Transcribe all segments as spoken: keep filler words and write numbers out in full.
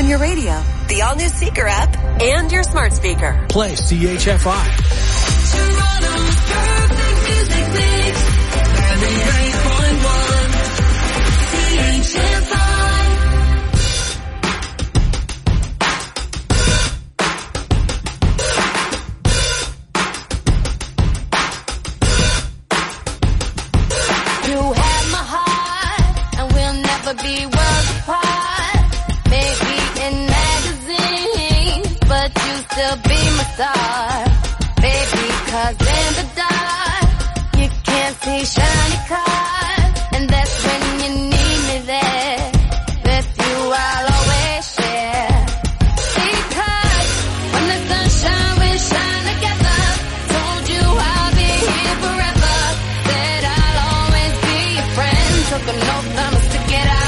on your radio, the all-new Seeker app, and your smart speaker. Play C H F I. Toronto's perfect music mix. ninety-eight point one C H F I. Be worlds apart, maybe in magazines, but you still be my star, baby, 'cause in the dark, you can't see shiny cars, and that's when you need me there, with you I'll always share, because when the sunshine we shine together, told you I'll be here forever, said I'll always be your friend, took an oath promise to get out.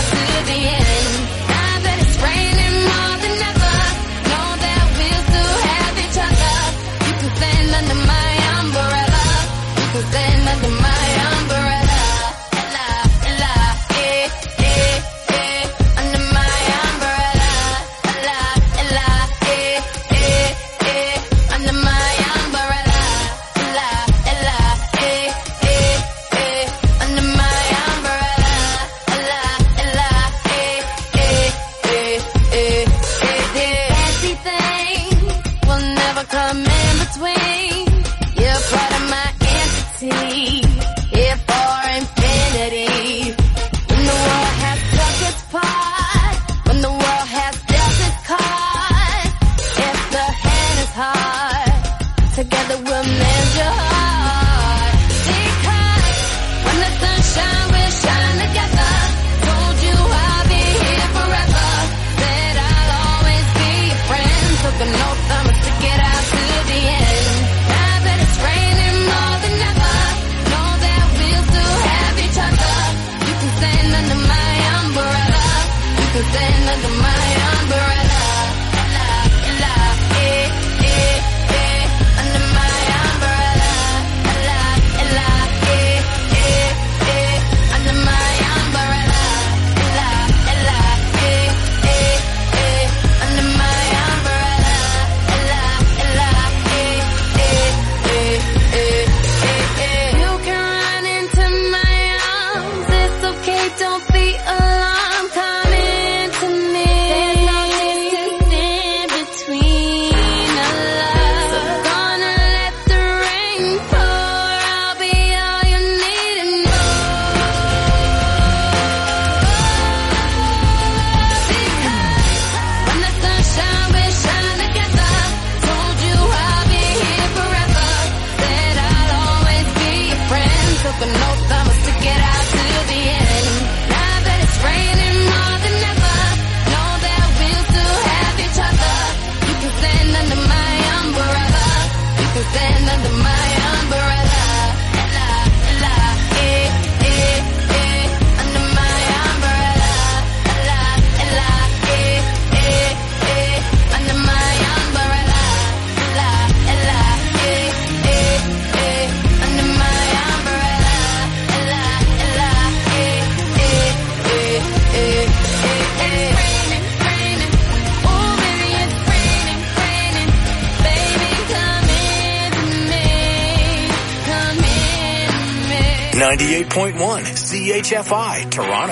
ninety-eight point one C H F I, Toronto.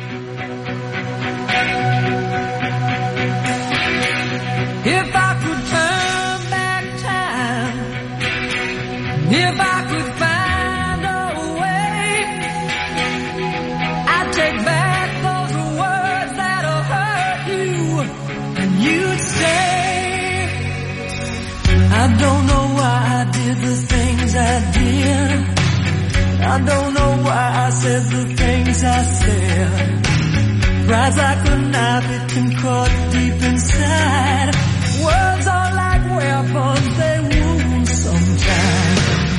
If I could turn back time, if I could find a way, I'd take back those words that'll hurt you, and you'd say, I don't know why I did the things I did. I don't know why I said the things I said. Pride's like a knife, it can cut deep inside. Words are like weapons, they wound sometimes.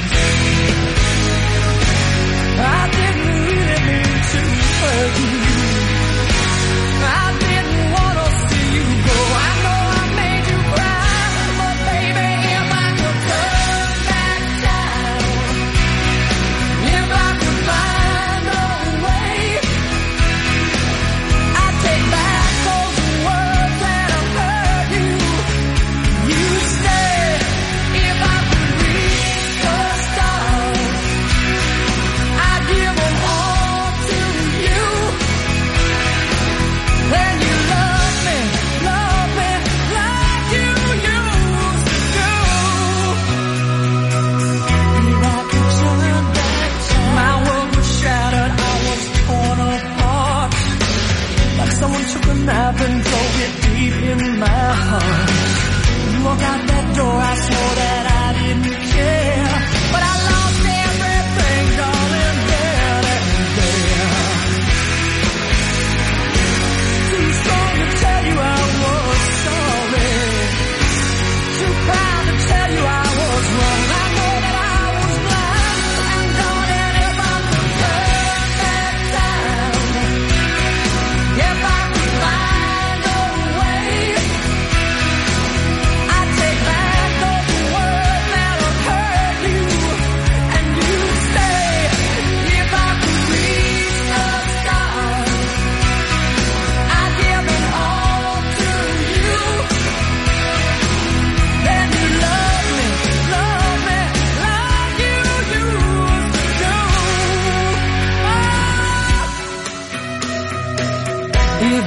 I didn't really mean to hurt you. I didn't want to see you go. I know I made you cry, but baby, if I could turn back time, if I could find a way, I'd take back those words that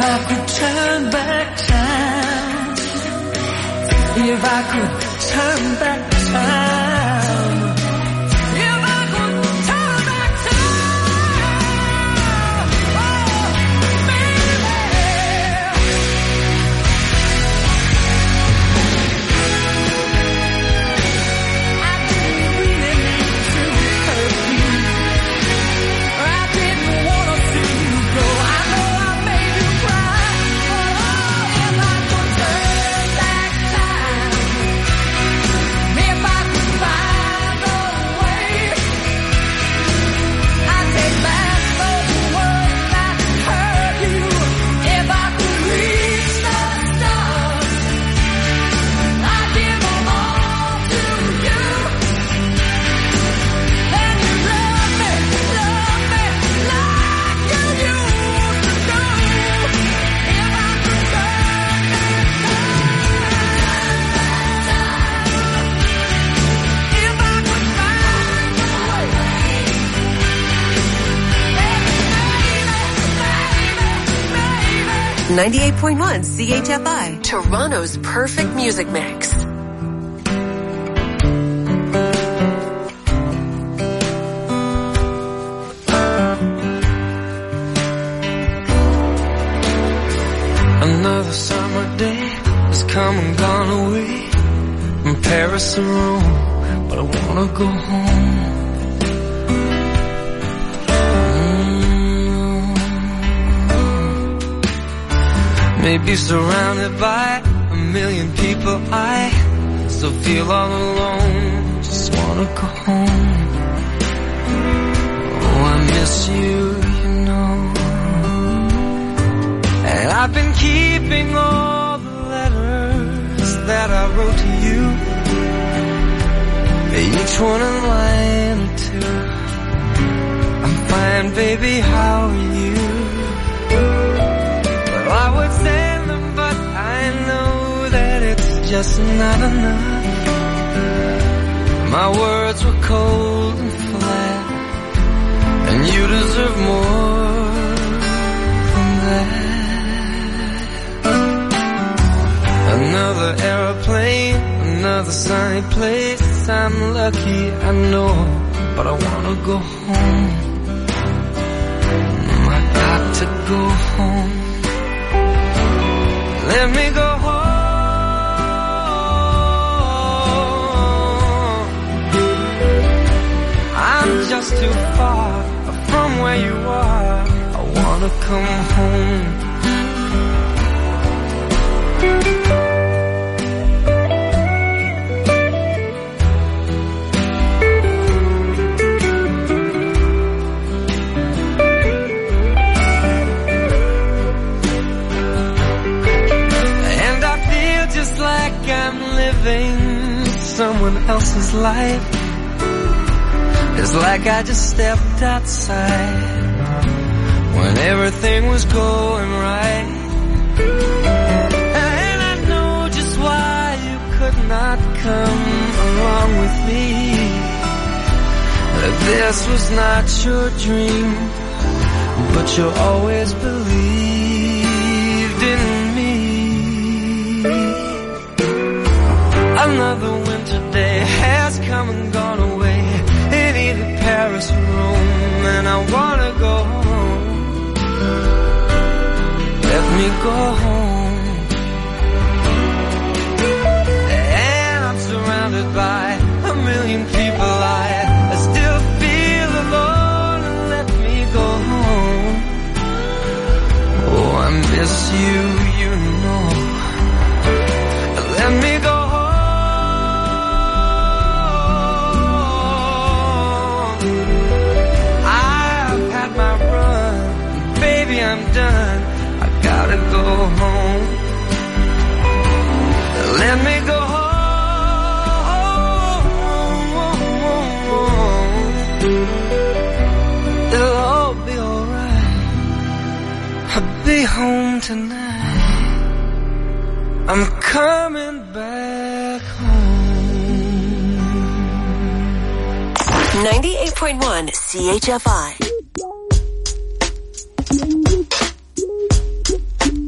I could turn back time, if I could turn back time, if I could turn back time, oh, baby. I didn't really mean to hurt you, I didn't want to see you go. I know I made you cry, but oh, if I could turn back time, if I could find a way, I'd take back those words that hurt you. If I could reach the stars, I'd give them all to you. Then you love me, love me like you used to do. If I could turn back time, if I could find a way, baby, baby, baby. ninety-eight point one C H F I, Toronto's perfect music mix. Another summer day has come and gone away from Paris and Rome, but I wanna go home. Mm. Maybe surrounded by a million people, I still feel all alone. Just wanna go home. Oh, I miss you, you know. And I've been keeping all the letters that I wrote to you, each one a line or two. I'm fine, baby, how are you? Well, I would send them, but I know that it's just not enough. My words were cold and flat, and you deserve more than that. Another aeroplane, another sunny place. I'm lucky, I know, but I wanna go home. I got to go home. Let me go home. I'm just too far from where you are. I wanna come home. I'm living someone else's life. It's like I just stepped outside when everything was going right. And I know just why you could not come along with me. That this was not your dream, but you always believed in me. Another winter day has come and gone away in either Paris or Rome, and I wanna go home. Let me go home. And I'm surrounded by a million people. I, I still feel alone, and let me go home. Oh, I miss you, you know. Let me go home. I'm done, I gotta go home. Let me go home. It'll all be alright. I'll be home tonight. I'm coming back home. ninety-eight point one C H F I.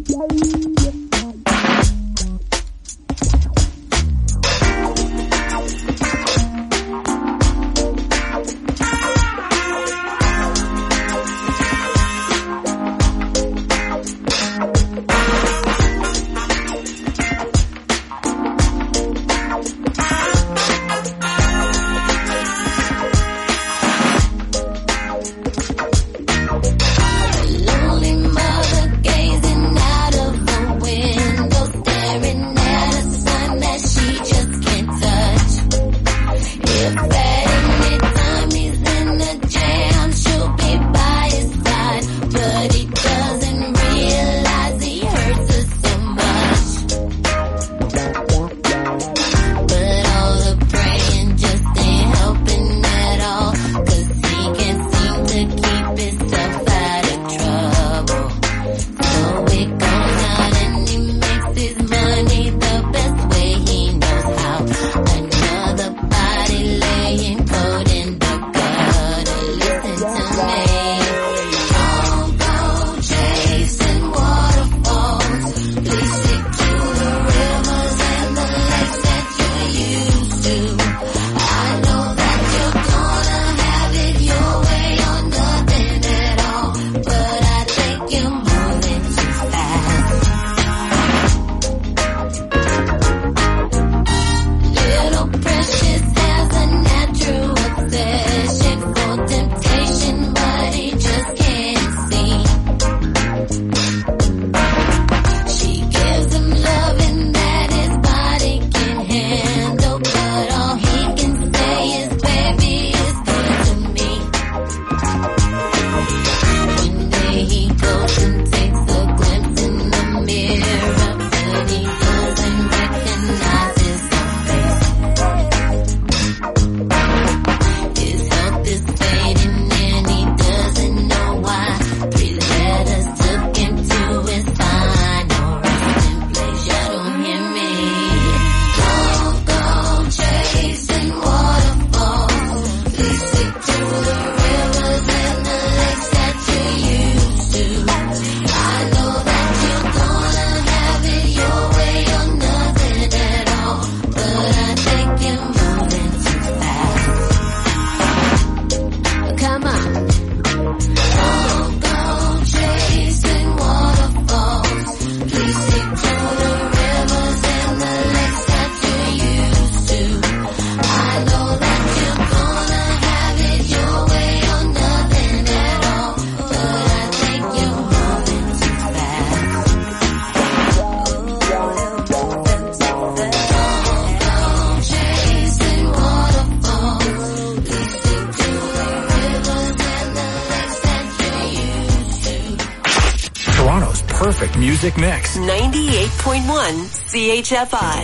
perfect music mix. ninety-eight point one C H F I.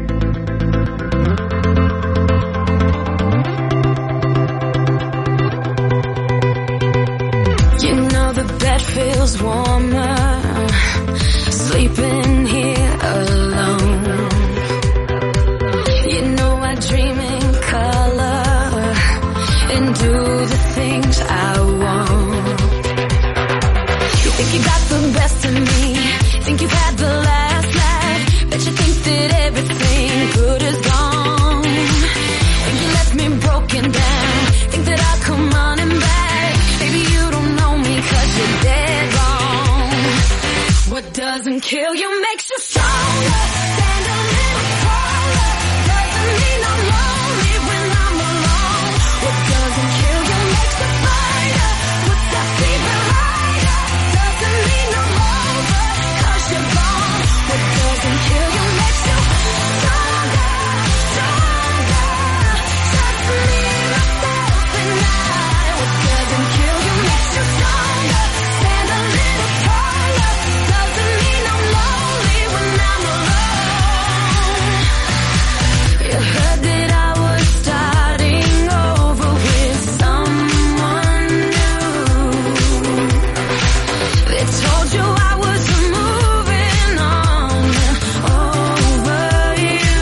You know the bed feels warmer, sleeping here alone. You know I dream in color and do the things I want. You think you got the best of me, think you've had the last laugh, bet you think that everything good is gone. Think you left me broken down, think that I'll come running back. Baby, you don't know me 'cause you're dead wrong. What doesn't kill you makes you stronger. Stand a little taller. Doesn't mean I'm lonely when I'm alone. What doesn't kill you makes you fighter. Puts that fever higher. Doesn't mean I'm over 'cause you're gone. What doesn't kill you makes you stronger, stronger. Just me, myself, and I. What doesn't kill you makes you stronger. Stand a little taller. Doesn't mean I'm lonely when I'm alone. You heard that I was starting over with someone new. They told you I was moving on over you.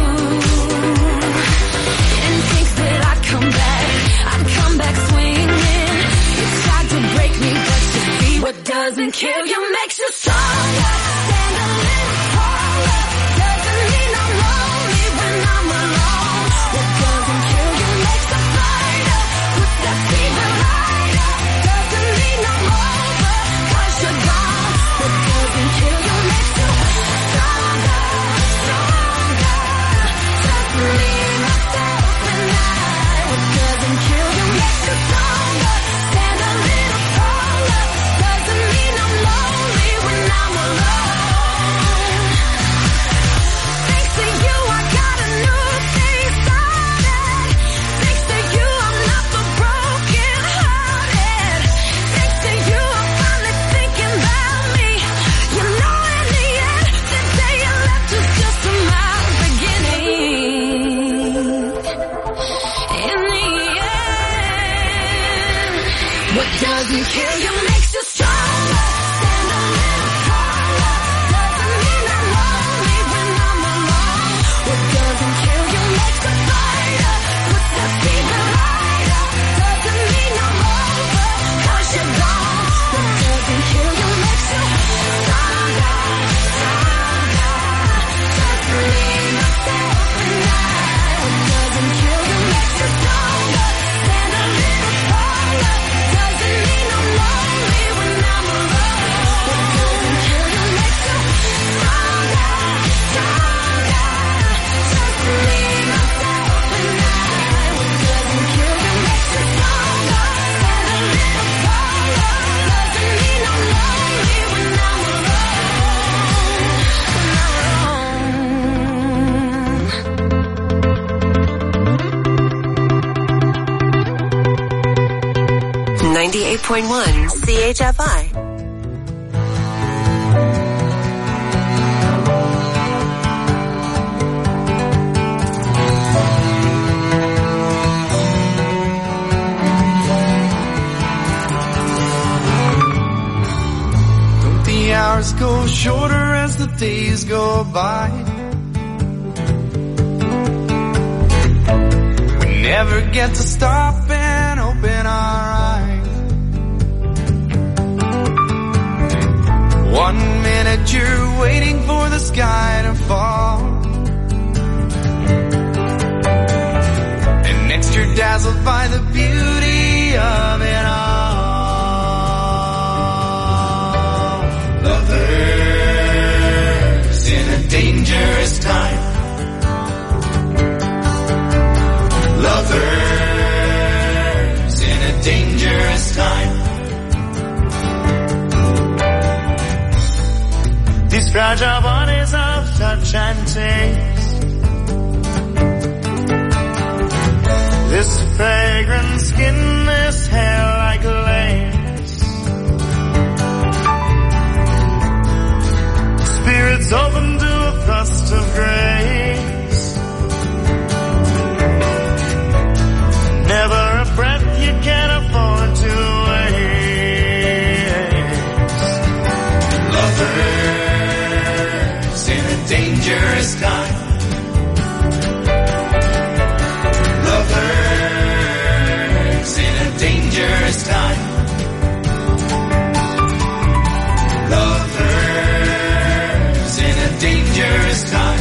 Didn't think that I'd come back, I'd come back swinging. You tried to break me, but you see what doesn't kill you makes you stronger. Stand a little taller. Doesn't mean I'm lonely when I'm alone. What doesn't kill you makes a fighter. Puts that fever higher. Doesn't mean I'm over 'cause you're gone. What doesn't kill you makes you stronger, stronger. Just me, myself, and I. What doesn't kill you makes you stronger. Stand a little taller. Doesn't mean I'm lonely when I'm alone. Thanks to you, I got a new day started. Thanks to you, I'm not so broken hearted. Thanks to you, I'm finally thinking about me. You know, in the end, the day you left was just my beginning. In the end, what doesn't kill you makes you stronger. Stand a little taller. Doesn't mean I'm lonely when I'm alone. What doesn't kill you makes a fighter. Puts that fever higher. Doesn't mean I'm over 'cause you're gone. What doesn't kill you makes you stronger, stronger. Just me, myself, and I. What doesn't kill you makes you stronger. Stand a little taller. Doesn't mean I'm lonely when I'm alone. What doesn't kill you makes you stronger, stronger. Just me, myself, and I. What doesn't kill you makes you stronger. Stand a little taller. Doesn't mean I'm lonely when I'm alone. When I'm alone. ninety-eight point one C H F I. Don't the hours go shorter as the days go by? We never get to stop and open our eyes. One minute you're waiting for the sky to fall, and next you're dazzled by the beauty of it all. Lovers in a dangerous time. Lovers in a dangerous time. These fragile bodies of touch and taste, this fragrant skin, this hair like lace. gates open to a thrust of grace. Never a breath you can afford to waste. Lovers in a dangerous time. Lovers in a dangerous time. Lovers in a dangerous time.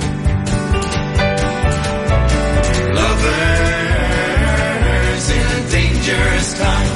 Lovers in a dangerous time.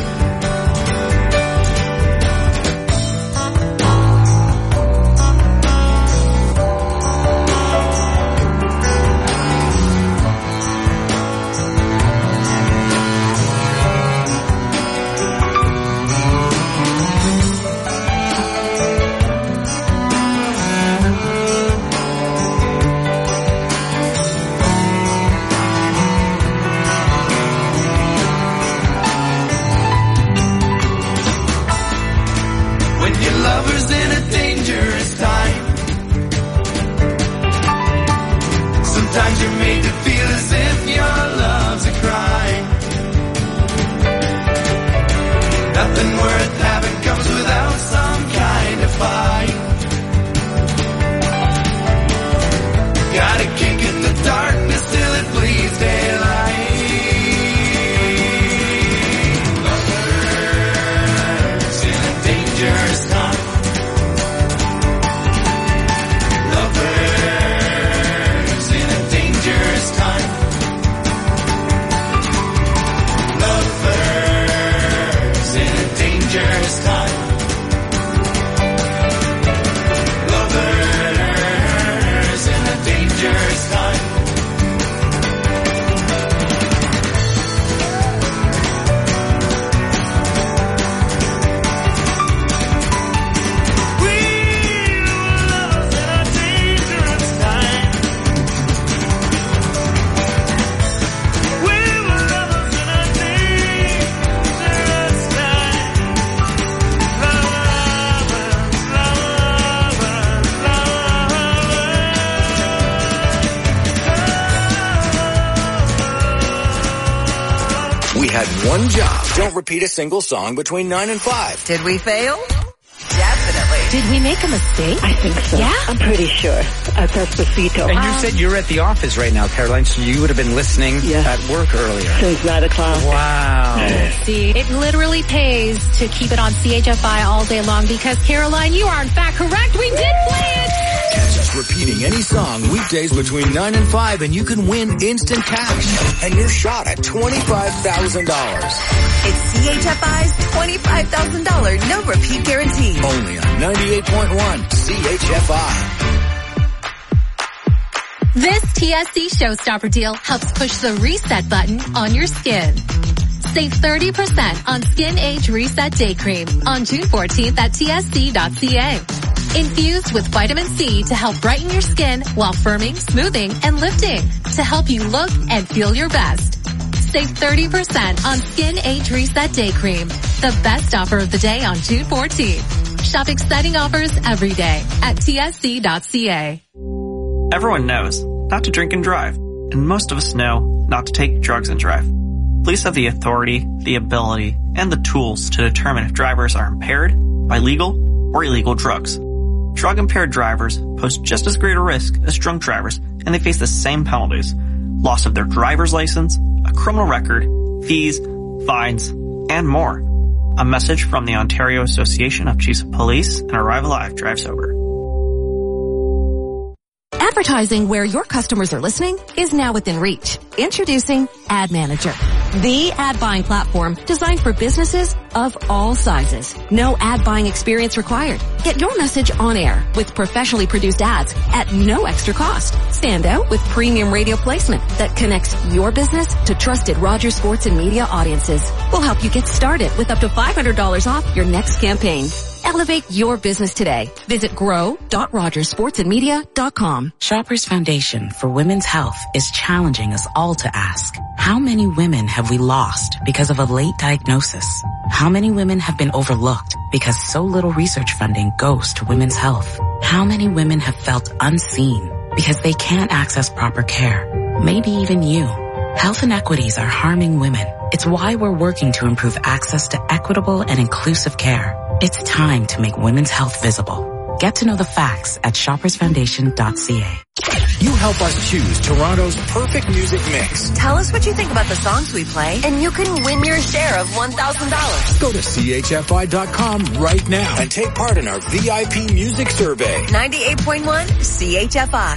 Lovers in a dangerous time. Sometimes you're made to feel as if your love's a crime. Nothing worth having comes without some kind of fight. Gotta kick in the darkness till it bleeds daylight. Lovers in a dangerous time. One job. Don't repeat a single song between nine and five. Did we fail? Definitely. Did we make a mistake? I think so. Yeah? I'm pretty sure. Uh, Despacito. And you Um, said you're at the office right now, Caroline, so you would have been listening yeah. at work earlier. Since nine o'clock. Wow. See, it literally pays to keep it on C H F I all day long because, Caroline, you are in fact correct. We did play it. Catch us repeating any song weekdays between nine and five and you can win instant cash and your shot at twenty-five thousand dollars. It's C H F I's twenty-five thousand dollars no repeat guarantee. Only on ninety-eight point one C H F I. This T S C Showstopper deal helps push the reset button on your skin. Save thirty percent on Skin Age Reset Day Cream on June fourteenth at T S C dot C A. Infused with vitamin C to help brighten your skin while firming, smoothing, and lifting to help you look and feel your best. Save thirty percent on Skin Age Reset Day Cream, the best offer of the day on June fourteenth. Shop exciting offers every day at T S C dot C A. Everyone knows not to drink and drive, and most of us know not to take drugs and drive. Police have the authority, the ability, and the tools to determine if drivers are impaired by legal or illegal drugs. Drug-impaired drivers pose just as great a risk as drunk drivers, and they face the same penalties: loss of their driver's license, a criminal record, fees, fines, and more. A message from the Ontario Association of Chiefs of Police and Arrive Alive Drive Sober. Advertising where your customers are listening is now within reach. Introducing Ad Manager, the ad buying platform designed for businesses of all sizes. No ad buying experience required. Get your message on air with professionally produced ads at no extra cost. Stand out with premium radio placement that connects your business to trusted Rogers Sports and Media audiences. We'll help you get started with up to five hundred dollars off your next campaign. Elevate your business today. Visit grow dot rogers sports and media dot com. Shoppers Foundation for Women's Health is challenging us all to ask, how many women have we lost because of a late diagnosis? How many women have been overlooked because so little research funding goes to women's health? How many women have felt unseen because they can't access proper care? Maybe even you. Health inequities are harming women. It's why we're working to improve access to equitable and inclusive care. It's time to make women's health visible. Get to know the facts at shoppers foundation dot c a. You help us choose Toronto's perfect music mix. Tell us what you think about the songs we play, and you can win your share of one thousand dollars. Go to C H F I dot com right now and take part in our V I P music survey. ninety-eight point one C H F I.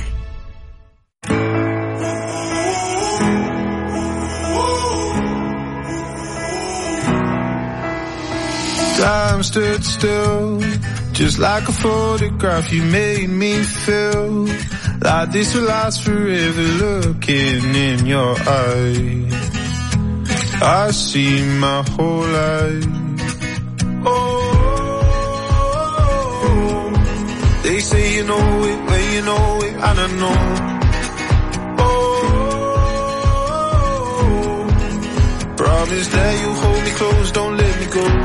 Time stood still, just like a photograph. You made me feel like this will last forever. Looking in your eyes, I see my whole life. Oh, they say you know it, well you know it, and I know. Oh, promise that you hold me close, don't let me go.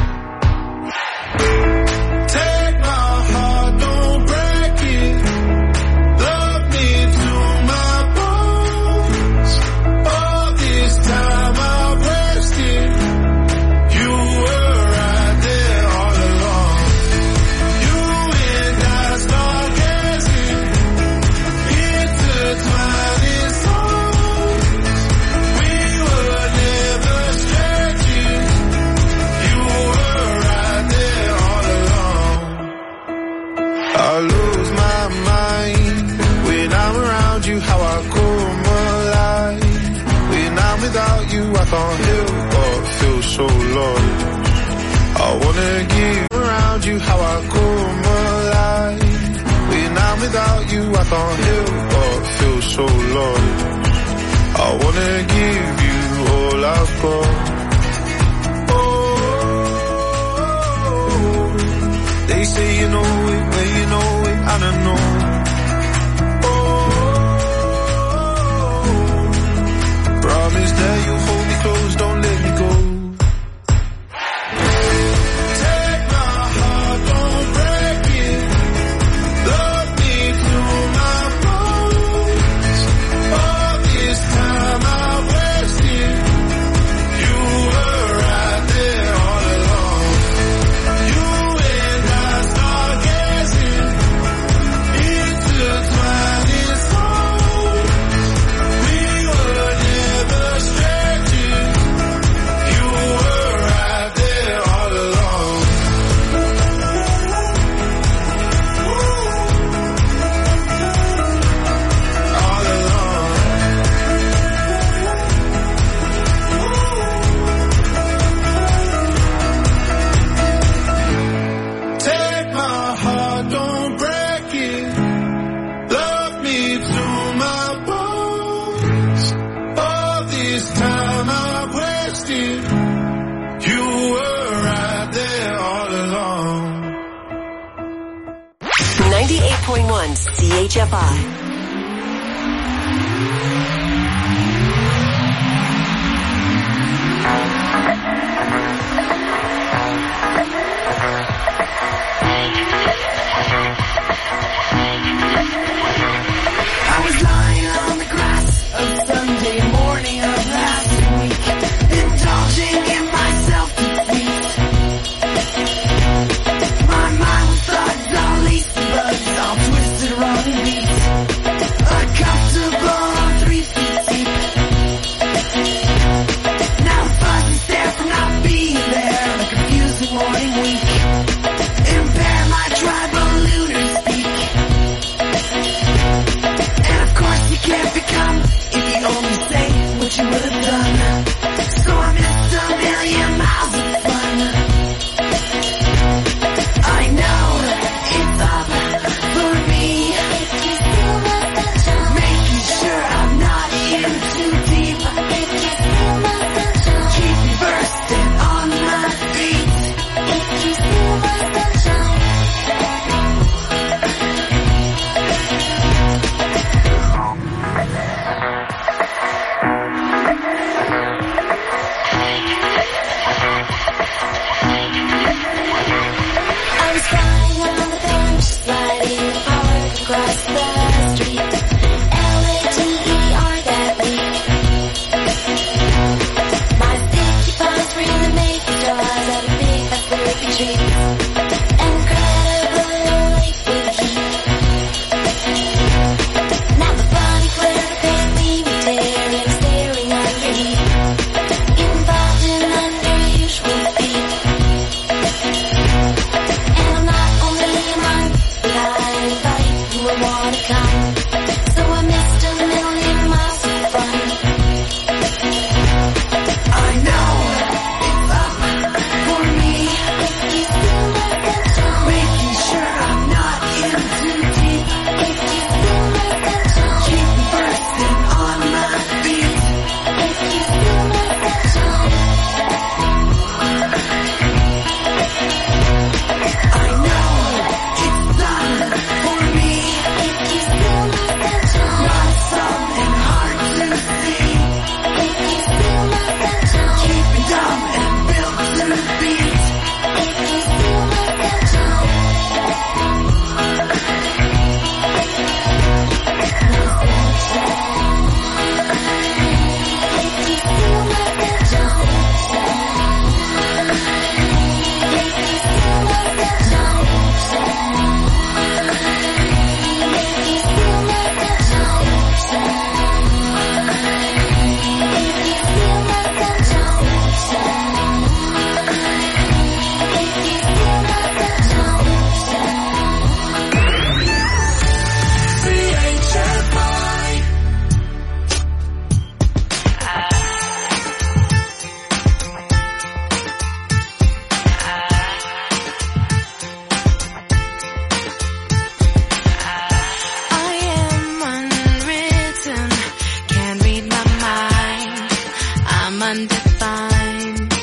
I can't help but feel so lost. I wanna give around you how I come alive. When I'm without you, I can't help but feel so lost. I wanna give you all I've got. Oh, they say you know it, well you know it, and I know. Oh, promise that you hold me close, don't let me go. Take my heart, don't break it. Love me to my bones. All this time I wasted. You were right there all along. You and I start gazing into twining souls. We were never strangers. You were right there all along. All along. Take my heart, don't break it. Love me to my bones. All this time I wasted. You were right there all along. ninety-eight point one C H F I. I was lying on the grass a Sunday morning of last week, indulging in my self-defeat. My mind was thoughts all laced and buzzed, all twisted, wrong and beat. Uncomfortable on three feet deep. Now fuzz and stare from not being there, a confusing morning week. Impair my tribal lunar speak. And of course you can't become if you only say what you would have done. So I missed a million miles of fun. I know it's up for me, making sure I'm not in too deep. Keep me first and on my feet. undefined.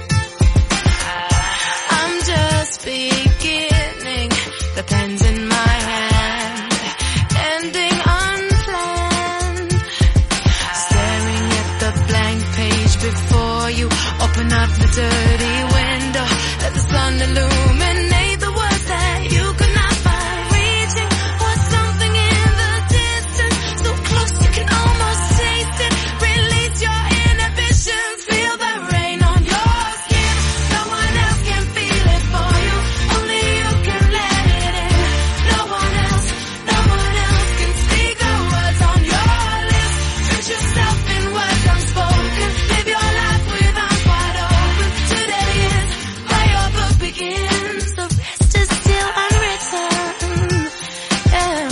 I'm just beginning, the pen's in my hand, ending unplanned. Staring at the blank page before you, open up the dirty window, let the sun illuminate the words that you could not find. Reaching for something in the distance, so close you can almost taste it. Release your inhibitions, feel the rain on your skin. No one else can feel it for you, only you can let it in. No one else, no one else can speak the words on your lips. Drench yourself in words unspoken, live your life with arms wide open. Today is where your book begins, the rest is still unwritten. Yeah.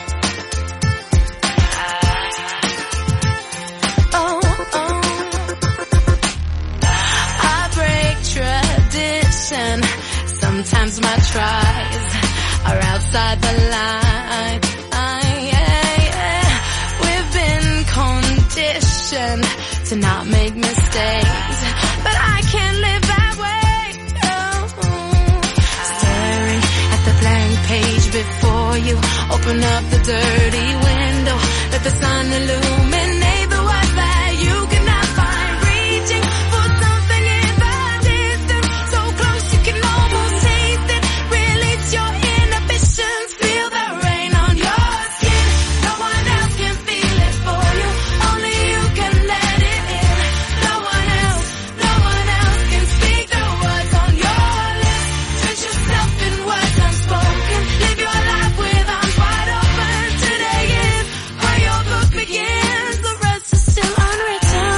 Oh, oh. I break tradition. Sometimes my tries are outside the line. Yeah, yeah. We've been conditioned to not make mistakes, but I can't live that way. Oh. Staring at the blank page before you, open up the dirty window, let the sun illuminate the words that you cannot find. Reaching for something in the distance, so close you can almost taste it. Release your inhibitions, feel the rain on your skin. No one else can feel it for you, only you can let it in. No one else, no one else can speak the words on your lips. Drench yourself in words unspoken, live your life with arms wide open. Today is where your book begins, the rest is still unwritten.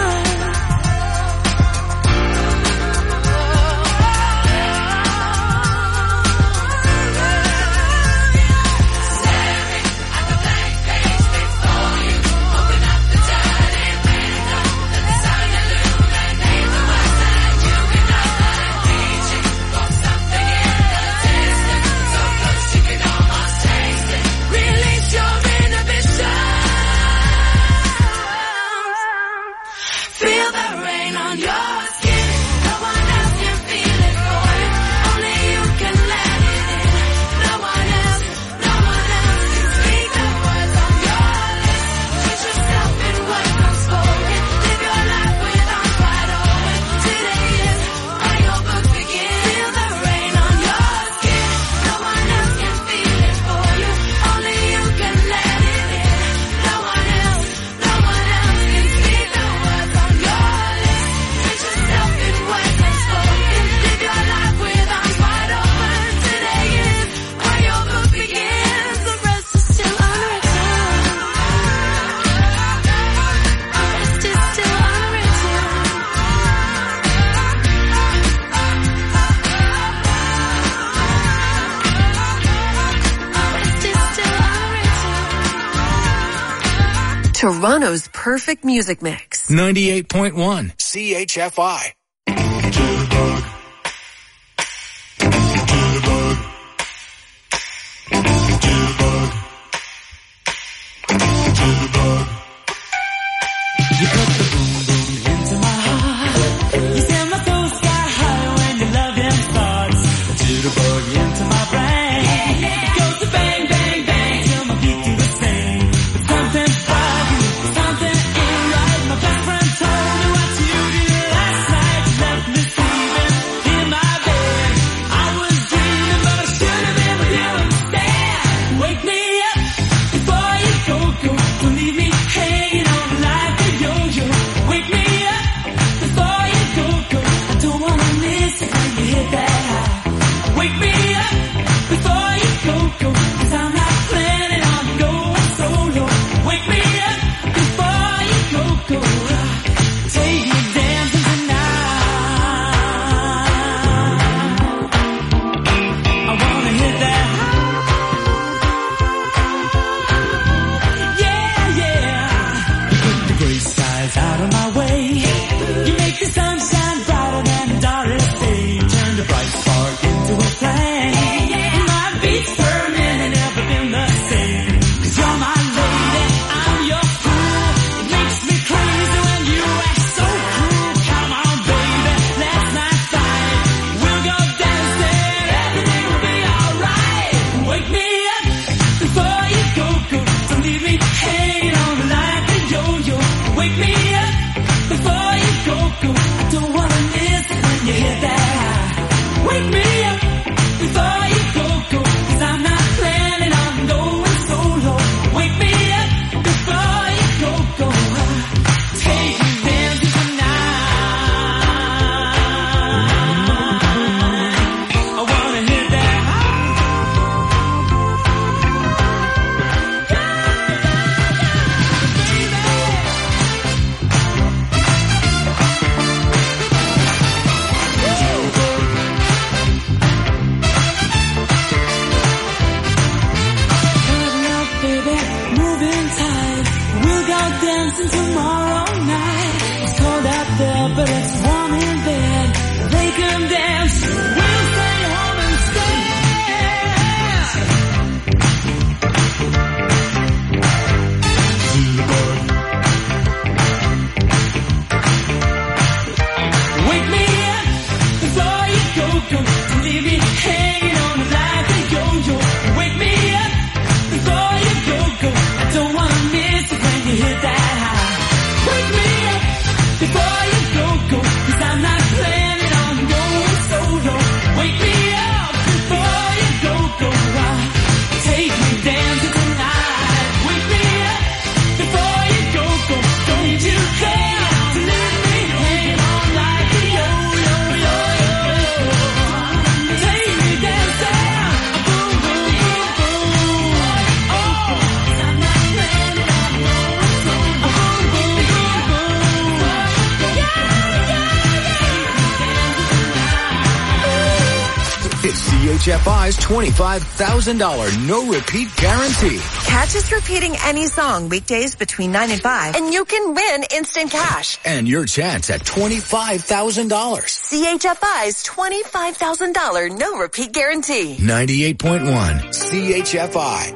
Staring at the blank page before you, open up the dirty window, let the sun illuminate the words that you cannot find. Reaching for something in the distance, so close you can almost taste it. Release your inhibitions, feel the rain on your skin. No one else can feel it for you, only you can let it in. No one else, no one else can speak the words on your lips. Drench yourself in words unspoken, live your life with arms wide open. Today is where your book begins. Feel the rain on your skin. No one else can feel it for you, only you can let it in. No one else, no one else can speak the words on your lips. Drench yourself in words unspoken, live your life with arms wide open. Today is where your book begins, the rest is still unwritten. The rest is still unwritten. The rest is still unwritten. Toronto's perfect music mix. ninety-eight point one C H F I. You put the boom boom into my heart. You send my soul sky high when your loving starts. Jitterbug into my brain. It goes to bang bang bang till my feet do the same. But something about you, something ain't right. My best friend told me what you did last night. there, but it's warm in bed. They can dance, we'll stay home and stay. Wake me up before you go, go. Don't leave me hanging on like a yo-yo. Wake me up before you go, go. I don't wanna miss it when you hit that high. Wake me up before you go, go. Cause I'm not planning on going solo. Wake me up before you go, go. Uh, take me dancing tonight. Wake me up before you go, go. Don't you dare to leave me hanging on like a yo-yo, yo-yo. Take me dancing, boom, boom, boom, boom. Oh, 'cause I'm not planning on going solo. Boom, boom, boom, boom. It's C H F I's twenty-five thousand dollars no-repeat guarantee. Catch us repeating any song weekdays between nine and five, and you can win instant cash. And your chance at twenty-five thousand dollars. C H F I's twenty-five thousand dollars no-repeat guarantee. ninety-eight point one C H F I.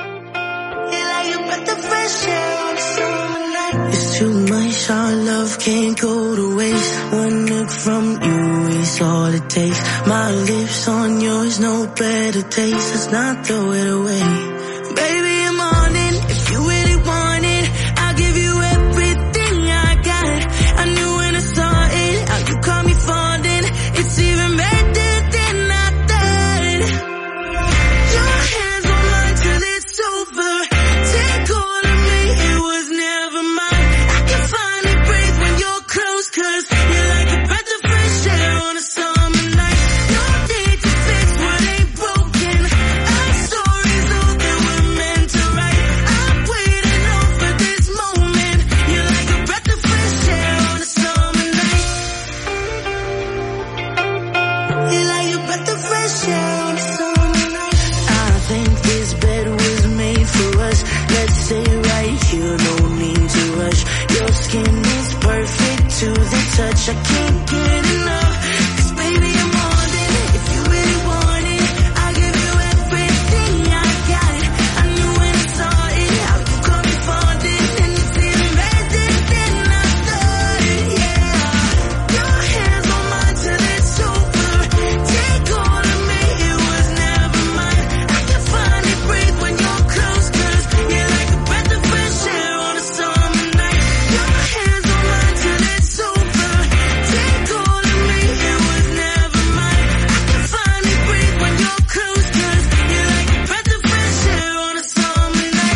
It's too much, our love can't go to waste. One look from you is all it takes. My lips on yours, no better taste. Let's not throw it away. Baby, I'm on it. If you really want it, I'll give you everything I got. I knew when I saw it, how you caught me falling. It's even better than I thought. Your hands on mine till it's over. Take all of me, it was never mine. I can finally breathe when you're close, 'cause you're like a breath of fresh air on a summer night. No need to fix what ain't broken. Our stories all that we're meant to write. I'm waiting on for this moment. You're like a breath of fresh air on a summer night. You're like a breath of fresh air on a summer night. I think this bed was made for us. Let's stay right here, no need to rush. Your skin is perfect to the touch. I can't get enough, 'cause baby I'm on it. If you really want it, I'll give you everything I got. I knew when I saw it, how you caught me falling. And it's even better than I thought, yeah. Your hands on mine till it's over. Take all of me, it was never mine. I can finally breathe when you're close, 'cause you're like a breath of fresh air on a summer night. Your hands on mine till it's over. Take all of me, it was never mine. I can finally breathe when you're close, 'cause you're like a breath of fresh air on a summer night.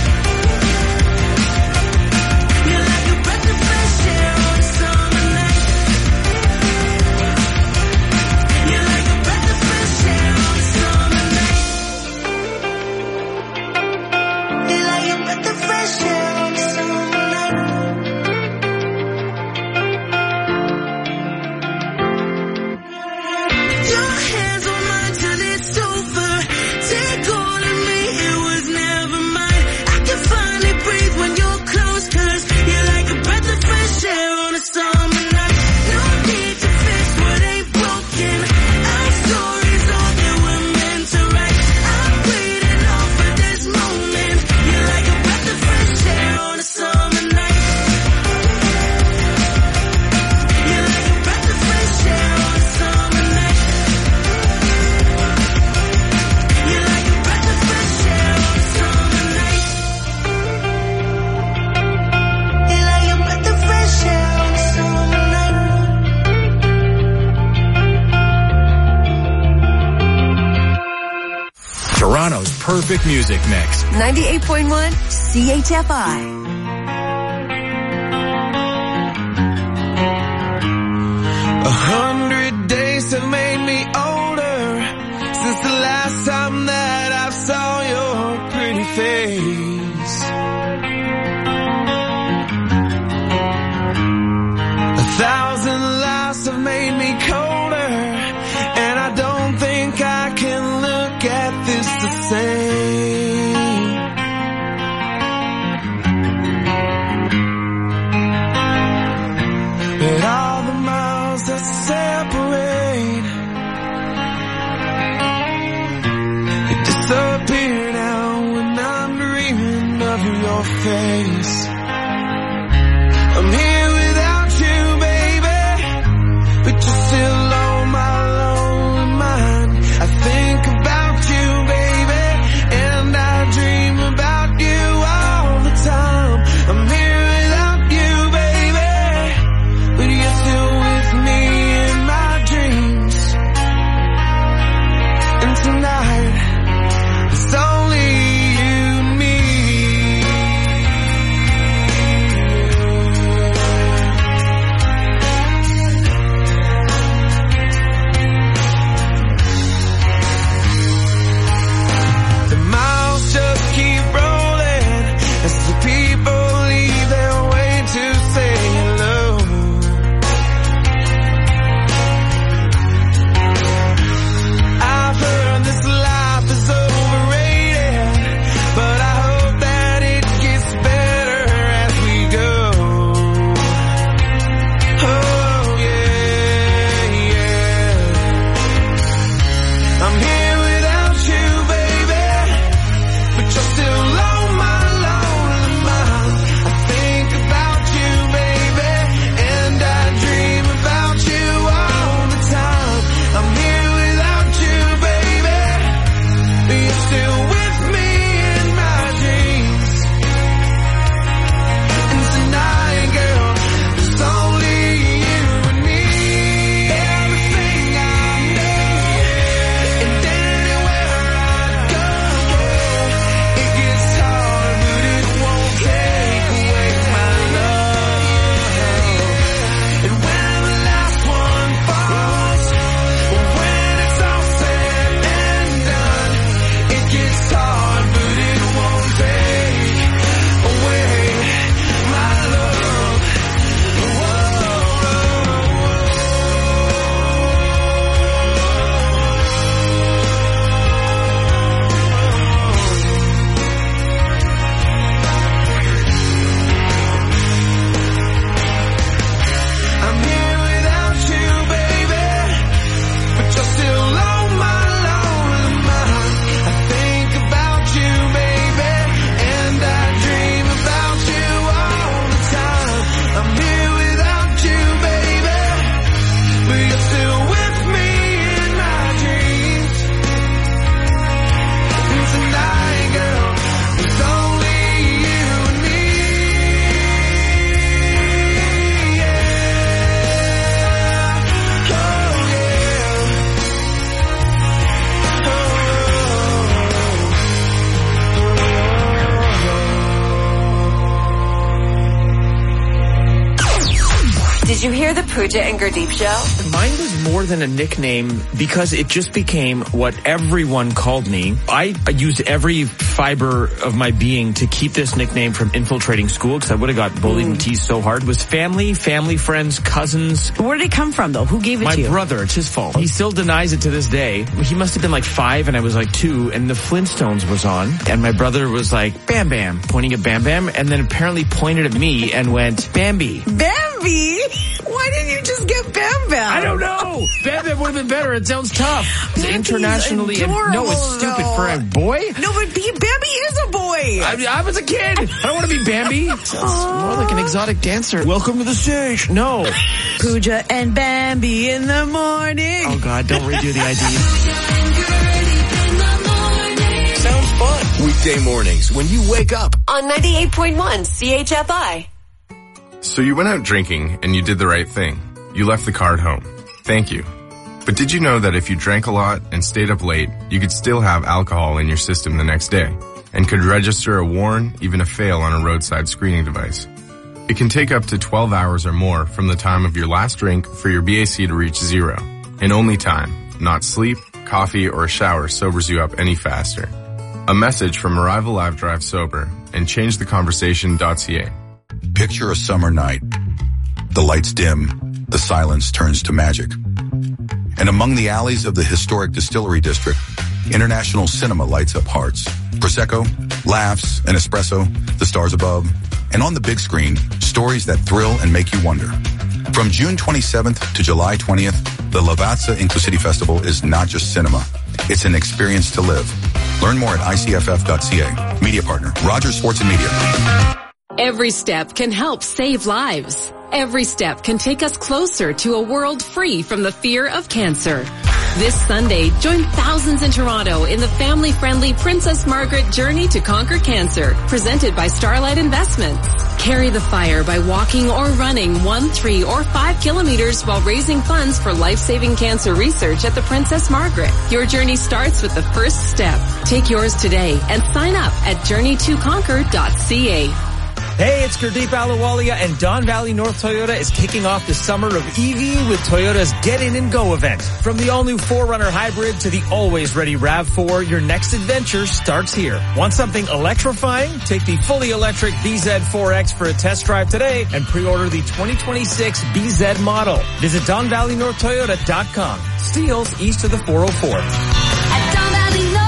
You're like a breath of fresh air on a summer night. You're like a breath of fresh air on a summer night. You're like a breath of fresh air on a summer night. Your hands on mine till it's over. Take all of me, it was never mine. I can finally breathe when you're close, 'cause you're like a breath of fresh air on a summer night. No need to fix what ain't broken. Our stories all that we're meant to write. I'm waiting on for this moment. You're like a breath of fresh air on a summer night. You're like a breath of fresh air on a summer night. You're like a breath of fresh air on a summer night. You're like a breath of fresh air on a summer night. Toronto's perfect music mix. ninety-eight point one C H F I. A hundred days have made me older since the last time that I saw your pretty face. A thousand lives have made me colder, and I don't think I can look at this the same. But all the miles that separate, you disappear now when I'm dreaming of your face. I'm here without you, baby, but you're still on my lonely mind. I think about you, baby, and I dream about you all the time. I'm here without you, baby, but you're still with me in my dreams. And tonight, it's only you and me. The miles just keep rolling as the people leave their way to say hello. I've heard this life is overrated, but I hope that it gets better as we go. Oh yeah, yeah. I'm here without you, baby, but you're still on my lonely mind. I think about you, baby, and I dream about you all the time. I'm here without you, baby, but you're still with me in my dreams. And tonight, girl, it's only you and me. Everything I need, and anywhere I go, it gets hard, but it won't take away my love. And when the last one falls, when it's all said and done, it gets hard, but it won't take away my love. I'm here without you, baby, but you're still on my lonely mind. I think about you, baby, and I dream about you all the time. I'm here without you, baby, but you're still with me in my dreams. And tonight, girl, it's only you and me. Yeah. Oh, Did you hear the Pooja and Gurdeep show? Mine was more than a nickname because it just became what everyone called me. I used every fiber of my being to keep this nickname from infiltrating school because I would have got bullied and teased so hard. It was family, family, friends, cousins. Where did it come from, though? Who gave it My to you? My brother. It's his fault. He still denies it to this day. He must have been like five and I was like two, and the Flintstones was on, and my brother was like, Bam Bam, pointing at Bam Bam, and then apparently pointed at me and went, Bambi. Bambi? Why didn't you just get Bam Bam? I don't know. Bam Bam would have been better. It sounds tough. It's internationally. Adorable, no, it's stupid though. for a boy. No, but he, Bambi is a boy. I, I was a kid. I don't want to be Bambi. It sounds more like an exotic dancer. Welcome to the stage. No. Pooja and Bambi in the morning. Oh, God, don't redo the I D. Sounds fun. Weekday mornings when you wake up On ninety-eight point one C H F I. So you went out drinking and you did the right thing. You left the car at home. Thank you. But did you know that if you drank a lot and stayed up late, you could still have alcohol in your system the next day and could register a warn, even a fail on a roadside screening device? It can take up to twelve hours or more from the time of your last drink for your B A C to reach zero. And only time, not sleep, coffee, or a shower sobers you up any faster. A message from Arrival Live Drive Sober and change the conversation dot c a. Picture a summer night. The lights dim, the silence turns to magic. And among the alleys of the historic Distillery District, international cinema lights up hearts. Prosecco, laughs, an espresso, the stars above, and on the big screen, stories that thrill and make you wonder. From June twenty-seventh to July twentieth, the Lavazza Inclusivity Festival is not just cinema. It's an experience to live. Learn more at I C F F dot C A. Media partner, Rogers Sports and Media. Every step can help save lives. Every step can take us closer to a world free from the fear of cancer. This Sunday, join thousands in Toronto in the family-friendly Princess Margaret Journey to Conquer Cancer, presented by Starlight Investments. Carry the fire by walking or running one, three, or five kilometers while raising funds for life-saving cancer research at the Princess Margaret. Your journey starts with the first step. Take yours today and sign up at journey to conquer dot c a. Hey, it's Gurdeep Ahluwalia, and Don Valley North Toyota is kicking off the summer of E V with Toyota's Get In and Go event. From the all-new four runner Hybrid to the always-ready RAV four, your next adventure starts here. Want something electrifying? Take the fully electric B Z four X for a test drive today and pre-order the twenty twenty-six B Z model. Visit Don Valley North Toyota dot com. Steeles east of the four oh four. At Don Valley North,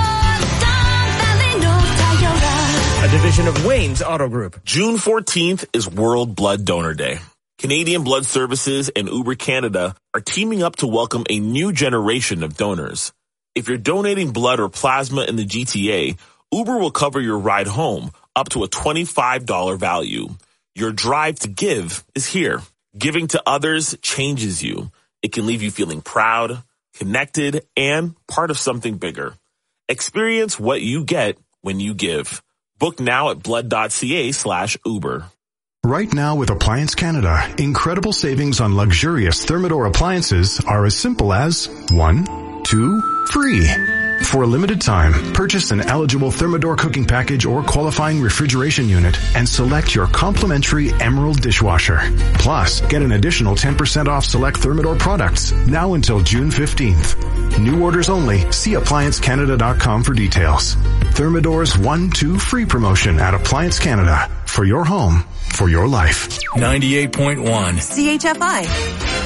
Don Valley North Toyota. A division of Wayne's Auto Group. June fourteenth is World Blood Donor Day. Canadian Blood Services and Uber Canada are teaming up to welcome a new generation of donors. If you're donating blood or plasma in the G T A, Uber will cover your ride home up to a twenty-five dollars value. Your drive to give is here. Giving to others changes you. It can leave you feeling proud, connected, and part of something bigger. Experience what you get when you give. Book now at blood.ca slash Uber. Right now with Appliance Canada, incredible savings on luxurious Thermador appliances are as simple as one, two, free. For a limited time, purchase an eligible Thermador cooking package or qualifying refrigeration unit and select your complimentary Emerald dishwasher. Plus, get an additional ten percent off select Thermador products now until June fifteenth. New orders only. See appliance canada dot com for details. Thermador's one two free promotion at Appliance Canada. For your home, for your life. ninety-eight point one C H F I.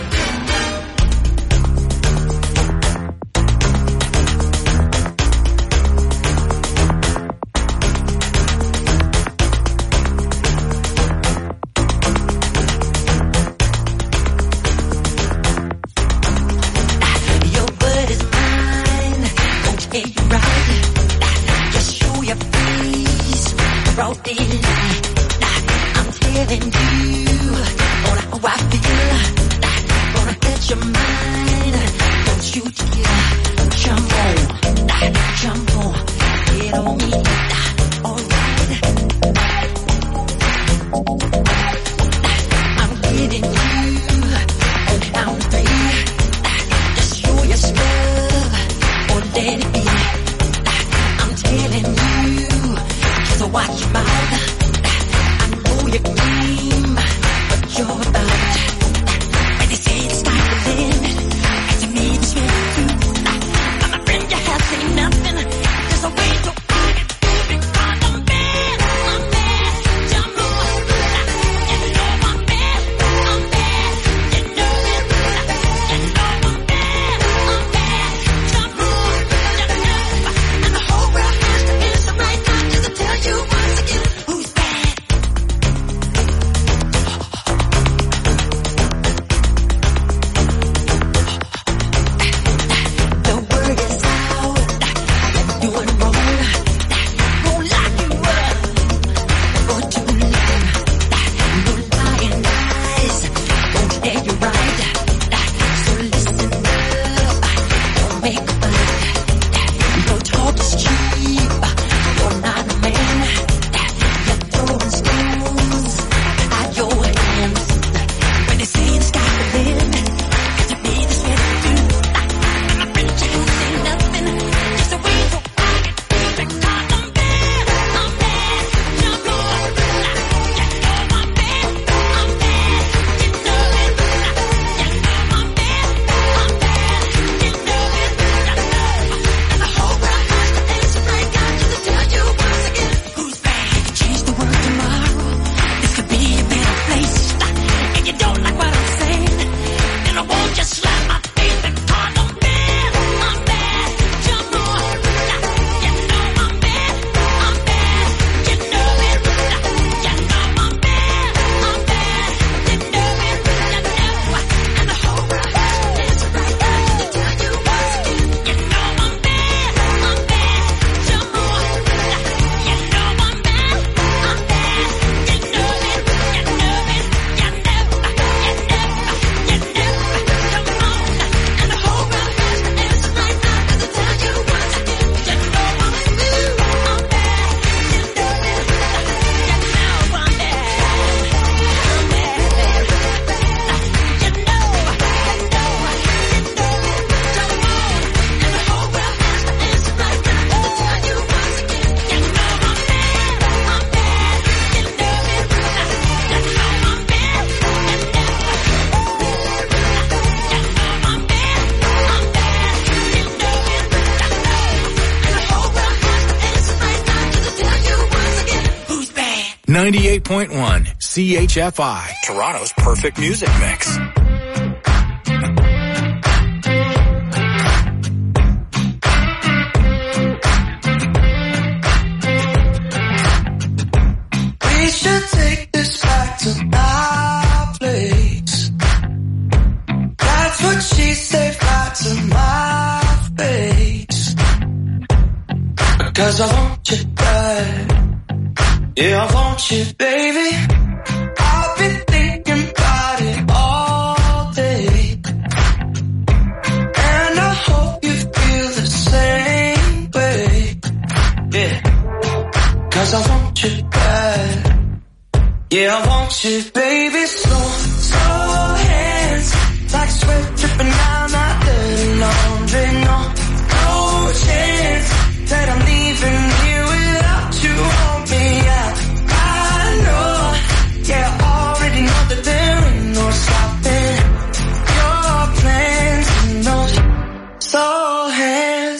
ninety-eight point one C H F I, Toronto's perfect music mix. We should take this back to my place. That's what she said, right to my face. Cause I want you back. Yeah, I want you, baby. I've been thinking about it all day. And I hope you feel the same way. Yeah. Cause I want you back. Yeah, I want you, baby. Slow, slow hands. Like sweat dripping down my dirty laundry. No, no chance that I'm leaving you without you on me. I, I know, yeah, I already know that there ain't no stopping your plans and those slow hands.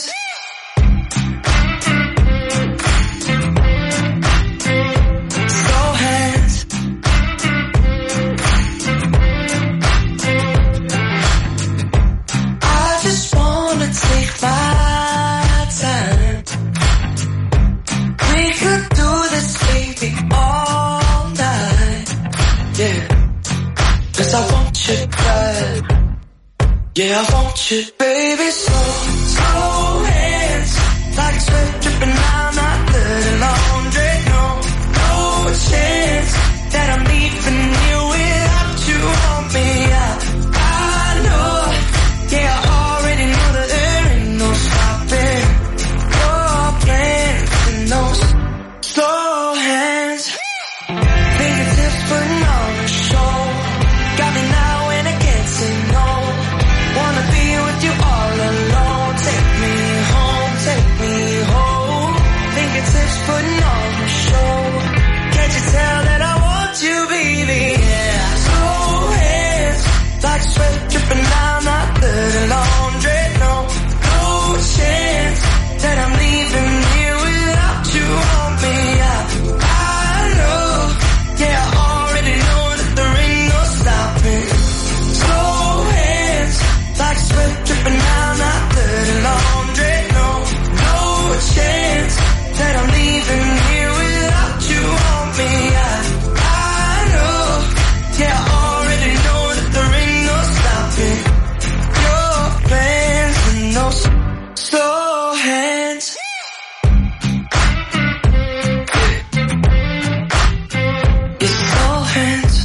Slow hands. I just wanna take my time. We could do this, baby, all night. Yeah. Cause I want you back. Yeah, I want you, baby. Slow, slow hands. Like sweat dripping down my dirty laundry. No, no chance that I'm leaving you without you on me. I, I know. Yeah, I already know that there ain't no stopping your plans and those slow hands. Fingertips putting on a show. Got me now and I can't say no. Wanna be with you all alone. Take me home, take me home. Fingertips putting on a show. Can't you tell that I want you, baby? Yeah. Slow hands. Like sweat dripping down my dirty laundry. No, no chance that I'm leaving you without you on me. I, I know, yeah, I already know that there ain't no stopping. Slow hands, like sweat dripping down my dirty laundry. No, no chance that I'm leaving you without you on me. I, I know, yeah, I already know that there ain't no stopping your plans and those slow hands. Your slow hands.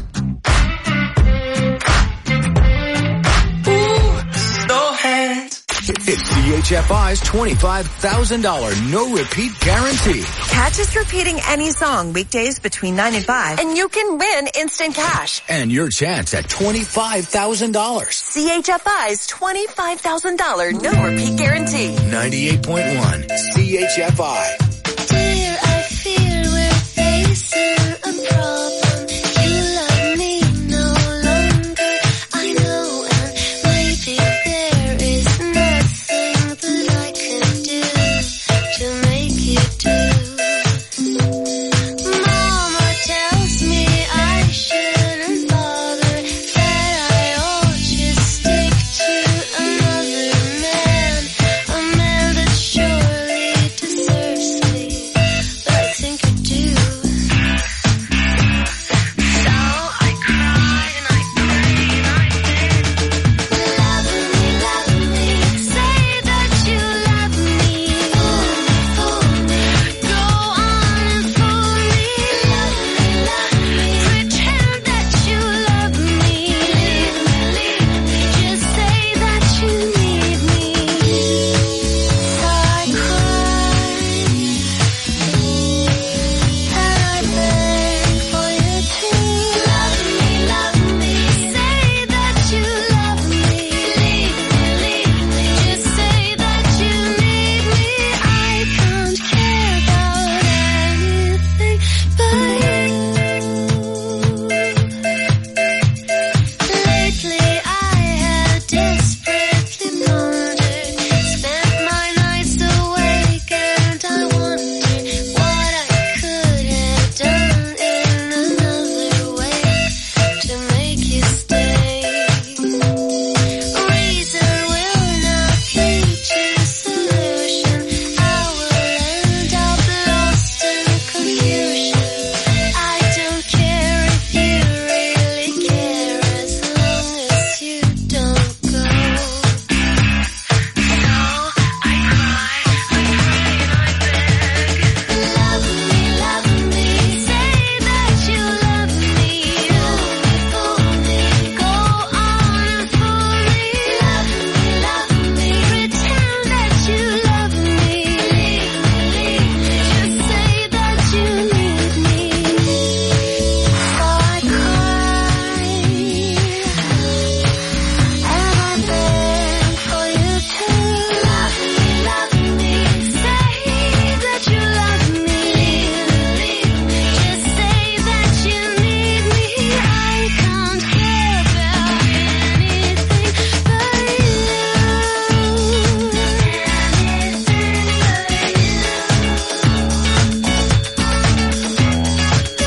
Ooh, slow hands. It's C H F I's twenty-five thousand dollars no-repeat guarantee. Catch us repeating any song weekdays between nine and five, and you can win instant cash. And your chance at twenty-five thousand dollars. C H F I's twenty-five thousand dollars no-repeat guarantee. ninety-eight point one C H F I.